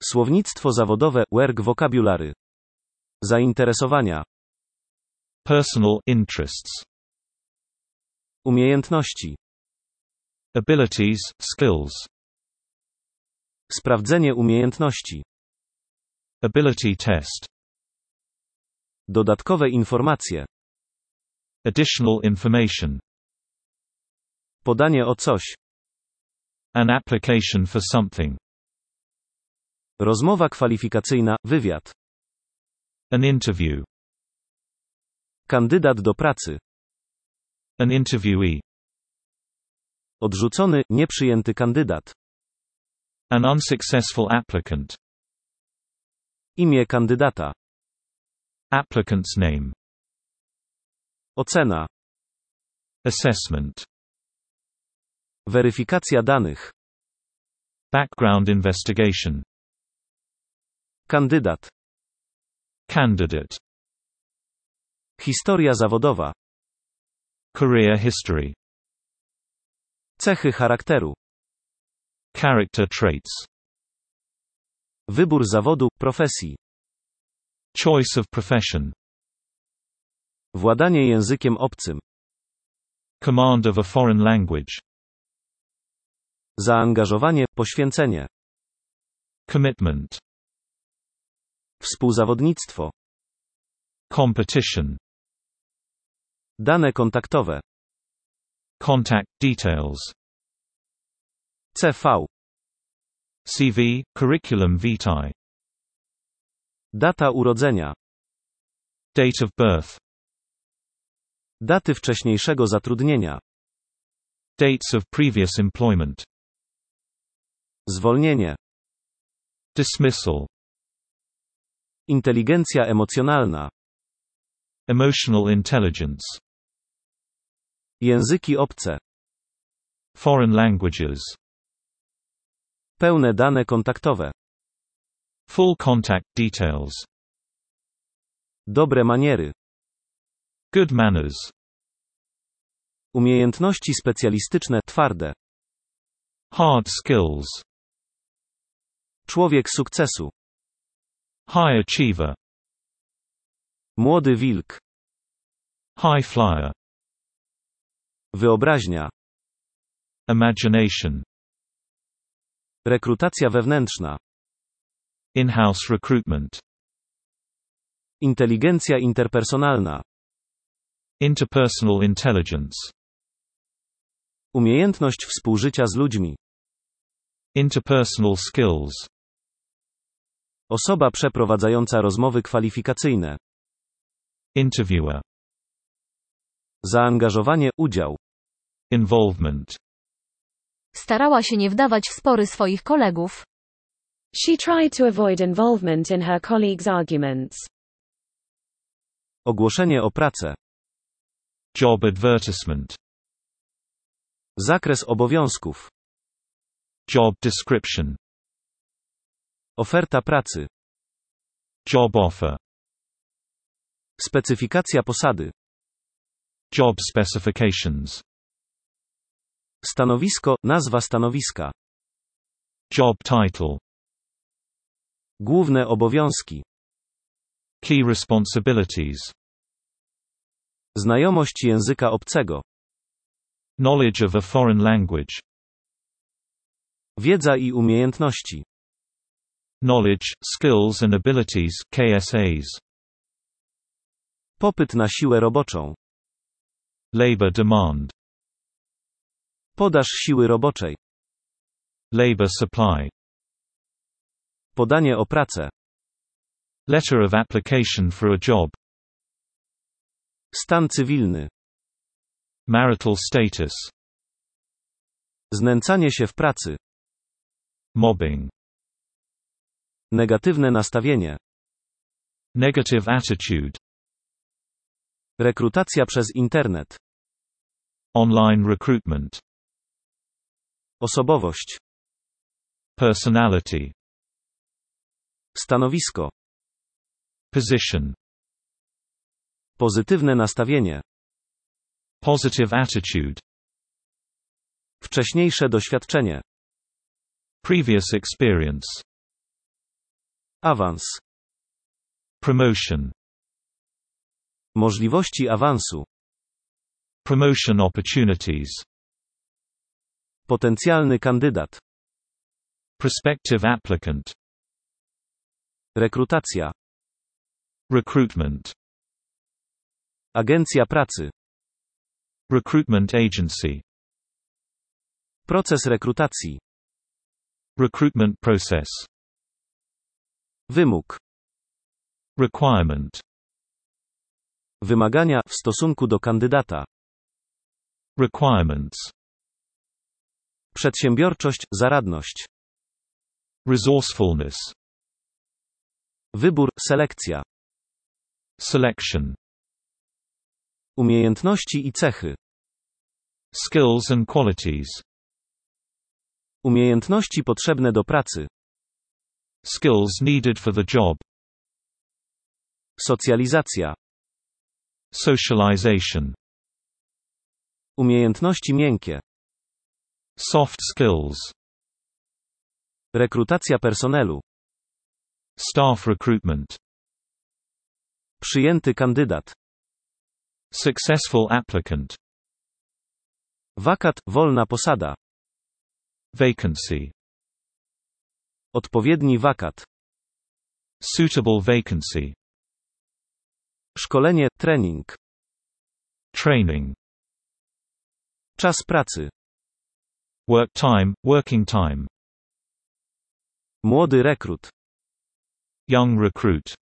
Słownictwo zawodowe, work vocabulary. Zainteresowania. Personal interests. Umiejętności. Abilities, skills. Sprawdzenie umiejętności. Ability test. Dodatkowe informacje. Additional information. Podanie o coś. An application for something. Rozmowa kwalifikacyjna, wywiad. An interview. Kandydat do pracy. An interviewee. Odrzucony, nieprzyjęty kandydat. An unsuccessful applicant. Imię kandydata. Applicant's name. Ocena. Assessment. Weryfikacja danych. Background investigation. Kandydat. Candidate. Historia zawodowa. Career history. Cechy charakteru. Character traits. Wybór zawodu, profesji. Choice of profession. Władanie językiem obcym. Command of a foreign language. Zaangażowanie, poświęcenie. Commitment. Współzawodnictwo. Competition. Dane kontaktowe. Contact details. CV. CV, curriculum vitae. Data urodzenia. Date of birth. Daty wcześniejszego zatrudnienia. Dates of previous employment. Zwolnienie. Dismissal. Inteligencja emocjonalna. Emotional intelligence. Języki obce. Foreign languages. Pełne dane kontaktowe. Full contact details. Dobre maniery. Good manners. Umiejętności specjalistyczne, twarde. Hard skills. Człowiek sukcesu. High achiever. Młody wilk. High flyer. Wyobraźnia. Imagination. Rekrutacja wewnętrzna. In-house recruitment. Inteligencja interpersonalna. Interpersonal intelligence. Umiejętność współżycia z ludźmi. Interpersonal skills. Osoba przeprowadzająca rozmowy kwalifikacyjne. Interviewer. Zaangażowanie, udział. Involvement. Starała się nie wdawać w spory swoich kolegów. She tried to avoid involvement in her colleagues' arguments. Ogłoszenie o pracę. Job advertisement. Zakres obowiązków. Job description. Oferta pracy. Job offer. Specyfikacja posady. Job specifications. Stanowisko, nazwa stanowiska. Job title. Główne obowiązki. Key responsibilities. Znajomość języka obcego. Knowledge of a foreign language. Wiedza i umiejętności. Knowledge, skills and abilities, KSAs. Popyt na siłę roboczą. Labor demand. Podaż siły roboczej. Labor supply. Podanie o pracę. Letter of application for a job. Stan cywilny. Marital status. Znęcanie się w pracy. Mobbing. Negatywne nastawienie. Negative attitude. Rekrutacja przez internet. Online recruitment. Osobowość. Personality. Stanowisko. Position. Pozytywne nastawienie. Positive attitude. Wcześniejsze doświadczenie. Previous experience. Awans. Promotion. Możliwości awansu. Promotion opportunities. Potencjalny kandydat. Prospective applicant. Rekrutacja. Recruitment. Agencja pracy. Recruitment agency. Proces rekrutacji. Recruitment process. Wymóg. Requirement. Wymagania w stosunku do kandydata. Requirements. Przedsiębiorczość, zaradność. Resourcefulness. Wybór, selekcja. Selection. Umiejętności i cechy. Skills and qualities. Umiejętności potrzebne do pracy. Skills needed for the job. Socjalizacja. Socialization. Umiejętności miękkie. Soft skills. Rekrutacja personelu. Staff recruitment. Przyjęty kandydat. Successful applicant. Wakat, wolna posada. Vacancy. Odpowiedni wakat. Suitable vacancy. Szkolenie, trening. Training. Czas pracy. Work time, working time. Młody rekrut. Young recruit.